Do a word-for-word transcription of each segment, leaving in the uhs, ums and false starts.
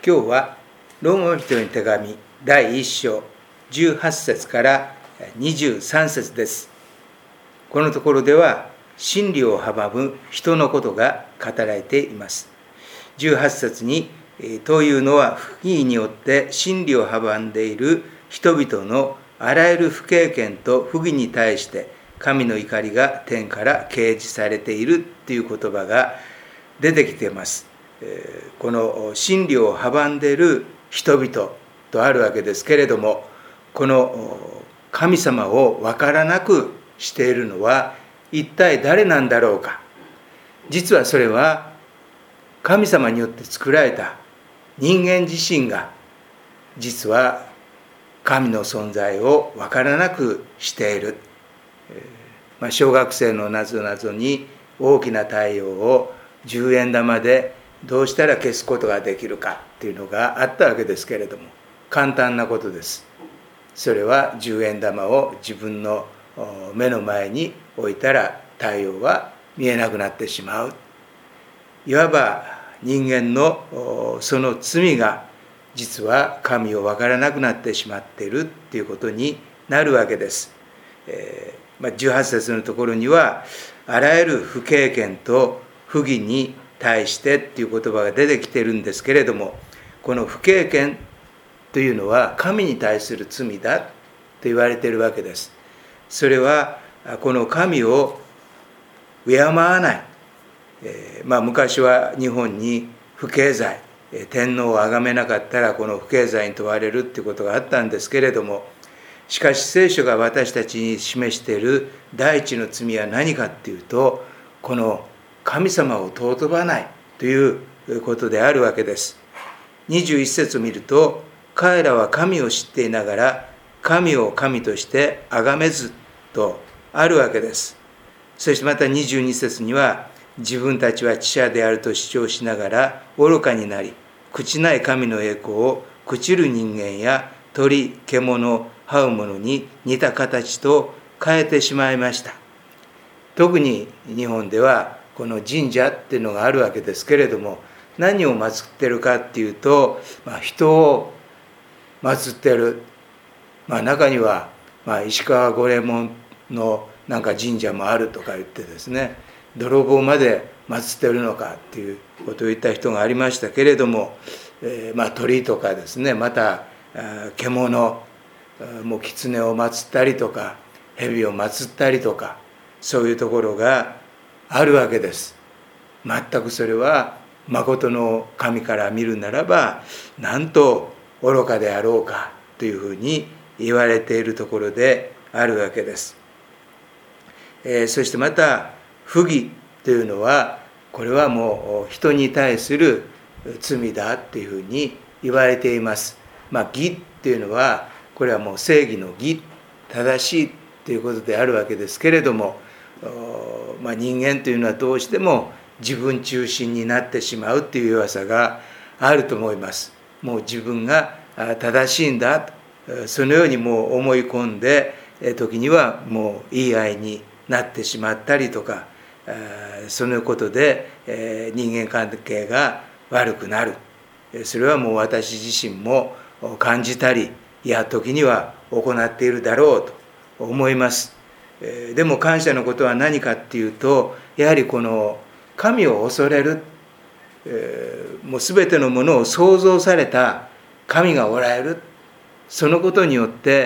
今日はローマ人の手紙だいいっ章じゅうはち節からにじゅうさん節です。このところでは真理を阻む人のことが語られています。じゅうはち節にというのは不義によって真理を阻んでいる人々のあらゆる不経験と不義に対して神の怒りが天から掲示されているという言葉が出てきています。この真理を阻んでいる人々とあるわけですけれども、この神様を分からなくしているのは一体誰なんだろうか。実はそれは神様によって作られた人間自身が実は神の存在を分からなくしている。まあ、小学生のなぞなぞに大きな太陽をじゅうえん玉でどうしたら消すことができるかっていうのがあったわけですけれども、簡単なことです。それはじゅうえん玉を自分の目の前に置いたら太陽は見えなくなってしまう。いわば人間のその罪が実は神を分からなくなってしまっているっていうことになるわけです。えーまあ、じゅうはち節のところにはあらゆる不経験と不義に対してっていう言葉が出てきているんですけれども、この不経験というのは神に対する罪だと言われているわけです。それはこの神を敬わない、えーまあ、昔は日本に不敬罪、天皇を崇めなかったらこの不敬罪に問われるっていうことがあったんですけれども、しかし聖書が私たちに示している第一の罪は何かっていうと、この神様を尊ばないということであるわけです。にじゅういち節を見ると、彼らは神を知っていながら神を神として崇めずとあるわけです。そしてまたにじゅうに節には、自分たちは知者であると主張しながら愚かになり、朽ちない神の栄光を朽ちる人間や鳥、獣、這うものに似た形と変えてしまいました。特に日本ではこの神社っていうのがあるわけですけれども、何を祀ってるかっていうと、まあ、人を祀ってる、まあ、中には、まあ、石川五右衛門のなんか神社もあるとか言ってですね、泥棒まで祀ってるのかっていうことを言った人がありましたけれども、えー、まあ鳥とかですね、また獣、もう狐を祀ったりとか蛇を祀ったりとか、そういうところがあるわけです。全くそれは真の神から見るならば、なんと愚かであろうかというふうに言われているところであるわけです。えー、そしてまた不義というのは、これはもう人に対する罪だというふうに言われています。まあ、義っていうのは、これはもう正義の義、正しいということであるわけですけれども、まあ、人間というのはどうしても自分中心になってしまうという弱さがあると思います。もう自分が正しいんだと、そのようにもう思い込んで、時にはもう言い合いになってしまったりとか、そのことで人間関係が悪くなる。それはもう私自身も感じたり、いや時には行っているだろうと思います。でも感謝のことは何かっていうと、やはりこの神を恐れる、もう全てのものを創造された神がおられる、そのことによって、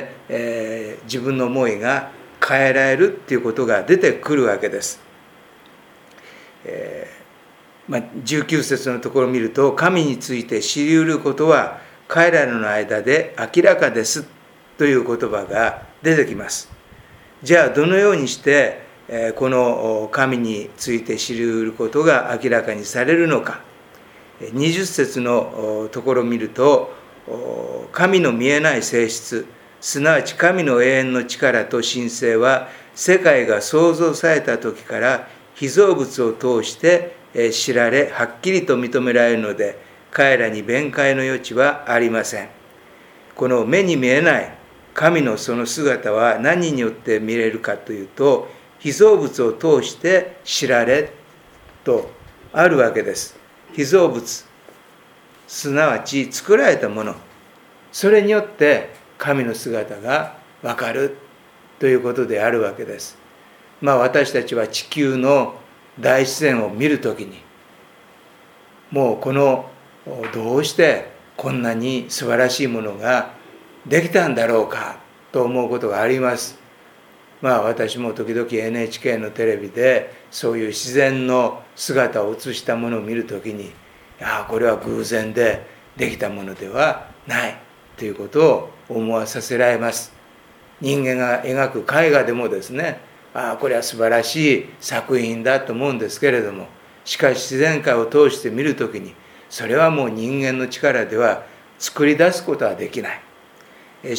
えー、自分の思いが変えられるっていうことが出てくるわけです。えーまあ、じゅうきゅう節のところを見ると、神について知り得ることは彼らの間で明らかですという言葉が出てきます。じゃあどのようにしてこの神について知り得ることが明らかにされるのか。にじゅう節のところを見ると、神の見えない性質、すなわち神の永遠の力と神性は世界が創造された時から被造物を通して知られ、はっきりと認められるので、彼らに弁解の余地はありません。この目に見えない神のその姿は何によって見れるかというと、被造物を通して知られとあるわけです。被造物、 すなわち作られたもの、それによって神の姿がわかるということであるわけです。まあ私たちは地球の大自然を見るときに、もうこのどうしてこんなに素晴らしいものができたんだろうかと思うことがあります。まあ私も時々 エヌエイチケー のテレビでそういう自然の姿を映したものを見るときに、ああこれは偶然でできたものではないということを思わさせられます。人間が描く絵画でもですね、ああこれは素晴らしい作品だと思うんですけれども、しかし自然界を通して見るときに、それはもう人間の力では作り出すことはできない。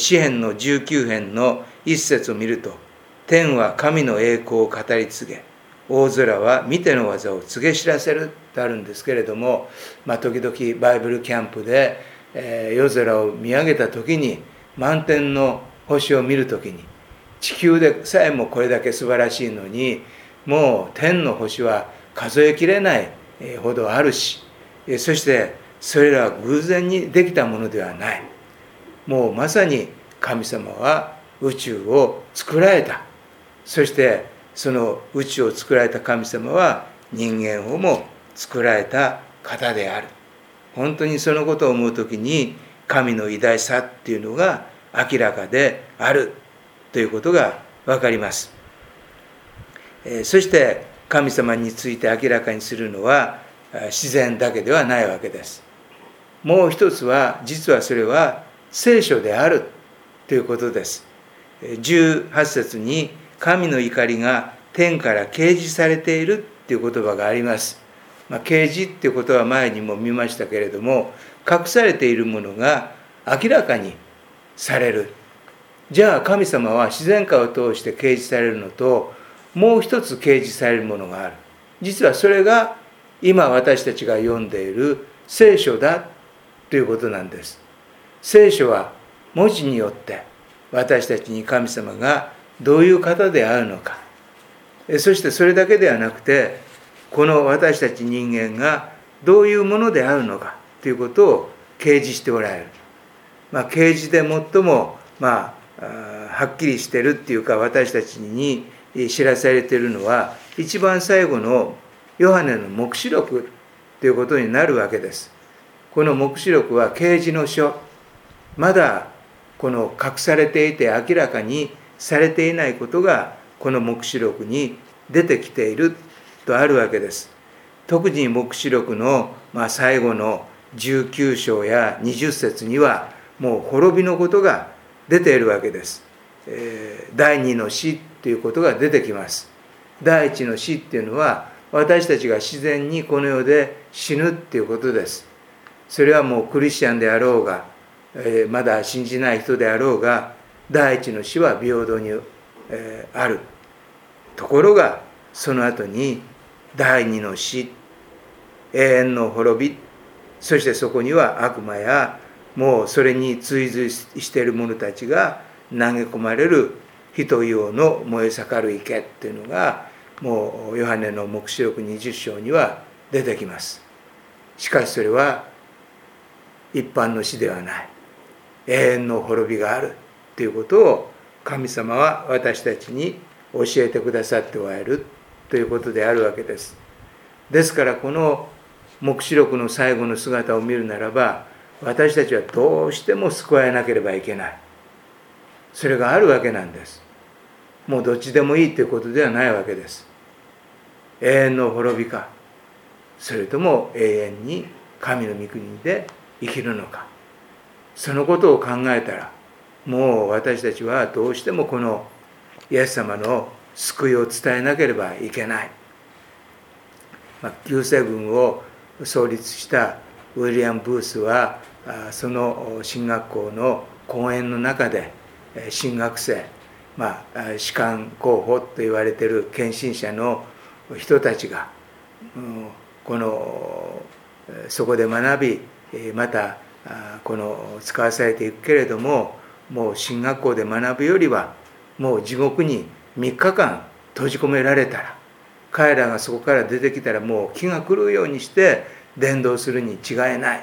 詩編のじゅうきゅう編の一節を見ると、天は神の栄光を語り継げ、大空は見ての技を告げ知らせるとあるんですけれども、まあ、時々バイブルキャンプで、えー、夜空を見上げた時に、満天の星を見る時に、地球でさえもこれだけ素晴らしいのに、もう天の星は数えきれないほどあるし、そしてそれらは偶然にできたものではない。もうまさに神様は宇宙を作られた。そしてその宇宙を作られた神様は人間をも作られた方である。本当にそのことを思うときに、神の偉大さっていうのが明らかであるということがわかります。そして神様について明らかにするのは自然だけではないわけです。もう一つは、実はそれは聖書であるということです。じゅうはち節に、神の怒りが天から掲示されているという言葉があります。まあ、掲示っていうことは前にも見ましたけれども、隠されているものが明らかにされる。じゃあ神様は自然界を通して掲示されるのと、もう一つ掲示されるものがある。実はそれが今私たちが読んでいる聖書だということなんです。聖書は文字によって私たちに神様がどういう方であるのか、そしてそれだけではなくて、この私たち人間がどういうものであるのかということを掲示しておられる。まあ、掲示で最も、まあ、はっきりしているっていうか、私たちに知らされているのは、一番最後のヨハネの黙示録ということになるわけです。この黙示録は啓示の書、まだこの隠されていて明らかにされていないことがこの黙示録に出てきているとあるわけです。特に黙示録のまあ最後のじゅうきゅう章やにじゅっ節にはもう滅びのことが出ているわけです。えー、第二の死ということが出てきます。第一の死っていうのは、私たちが自然にこの世で死ぬっていうことです。それはもうクリスチャンであろうが、えー、まだ信じない人であろうが、第一の死は平等に、えー、ある。ところがその後に第二の死、永遠の滅び、そしてそこには悪魔やもうそれに追随している者たちが投げ込まれる火と硫黄の燃え盛る池っていうのが、もうヨハネの黙示録にじゅっ章には出てきます。しかしそれは一般の死ではない、永遠の滅びがあるということを神様は私たちに教えてくださっておられるということであるわけです。ですからこの黙示録の最後の姿を見るならば、私たちはどうしても救われなければいけない、それがあるわけなんです。もうどっちでもいいということではないわけです。永遠の滅びか、それとも永遠に神の御国で生きるのか、そのことを考えたら、もう私たちはどうしてもこのイエス様の救いを伝えなければいけない。まあ、救世軍を創立したウィリアム・ブースは、その神学校の講演の中で、神学生、まあ、士官候補と言われている献身者の人たちが、このそこで学び、またこの使わされていくけれども、もう神学校で学ぶよりはもう地獄にみっかかん閉じ込められたら、彼らがそこから出てきたらもう気が狂うようにして伝道するに違いない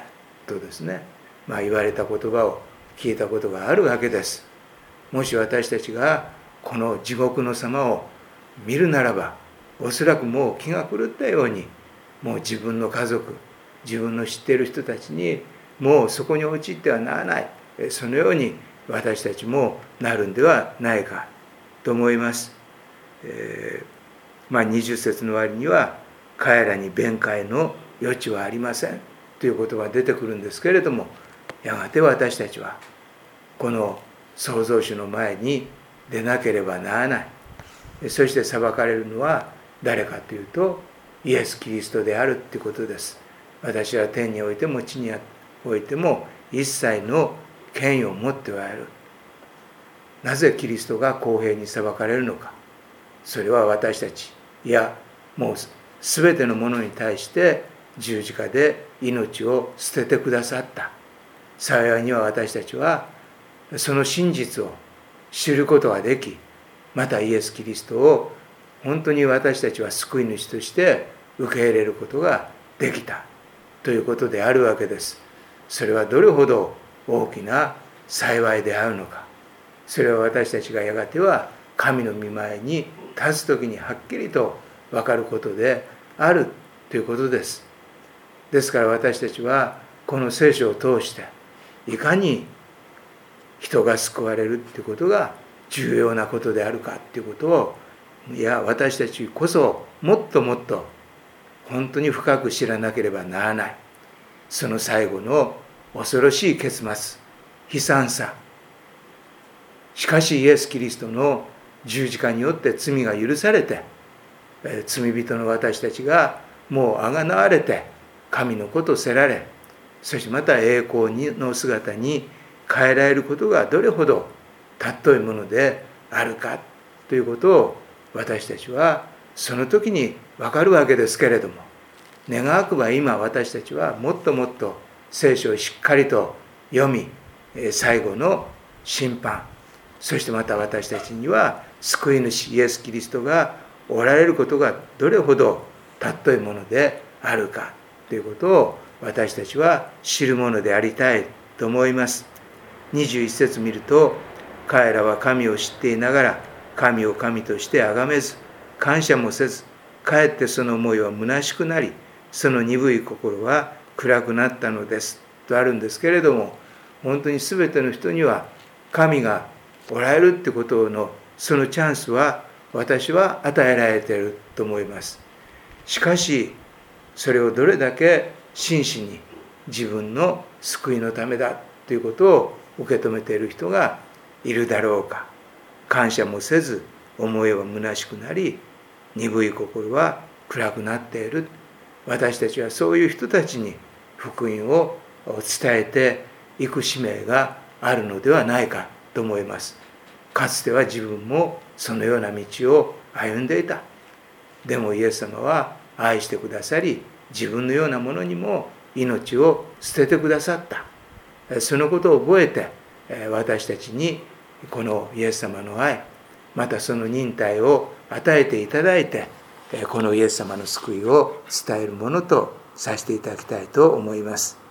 とですね、まあ、言われた言葉を聞いたことがあるわけです。もし私たちがこの地獄の様を見るならば、おそらくもう気が狂ったように、もう自分の家族、自分の知っている人たちにもうそこに陥ってはならない、そのように私たちもなるんではないかと思います。えー、まあにじゅっ節の終わりには、彼らに弁解の余地はありませんという言葉が出てくるんですけれども、やがて私たちはこの創造主の前に出なければならない。そして裁かれるのは誰かというと、イエス・キリストであるということです。私は天においても地においても一切の権威を持っておられる。なぜキリストが公平に裁かれるのか。それは私たち、いやもう全てのものに対して十字架で命を捨ててくださった。幸いには私たちはその真実を知ることができ、またイエス・キリストを本当に私たちは救い主として受け入れることができたということであるわけです。それはどれほど大きな幸いであるのか。それは私たちがやがては神の御前に立つ時にはっきりと分かることであるということです。ですから私たちはこの聖書を通していかに人が救われるということが重要なことであるかということを、いや私たちこそもっともっと本当に深く知らなければならない。その最後の恐ろしい結末、悲惨さ。しかしイエス・キリストの十字架によって罪が許されて、罪人の私たちがもうあがなわれて神の子とせられ、そしてまた栄光の姿に変えられることがどれほど尊いものであるかということを私たちはその時に分かるわけですけれども、願わくば今私たちはもっともっと聖書をしっかりと読み、最後の審判、そしてまた私たちには救い主イエス・キリストがおられることがどれほど尊いものであるかということを私たちは知るものでありたいと思います。にじゅういち節見ると、彼らは神を知っていながら神を神として崇めず、感謝もせず、かえってその思いは虚しくなり、その鈍い心は暗くなったのですとあるんですけれども、本当に全ての人には神がおられるってことのそのチャンスは私は与えられていると思います。しかしそれをどれだけ真摯に自分の救いのためだということを受け止めている人がいるだろうか。感謝もせず、思いは虚しくなり、鈍い心は暗くなっている。私たちはそういう人たちに福音を伝えていく使命があるのではないかと思います。かつては自分もそのような道を歩んでいた。でもイエス様は愛してくださり、自分のようなものにも命を捨ててくださった。そのことを覚えて、私たちにこのイエス様の愛、またその忍耐を与えていただいて、このイエス様の救いを伝えるものとさせていただきたいと思います。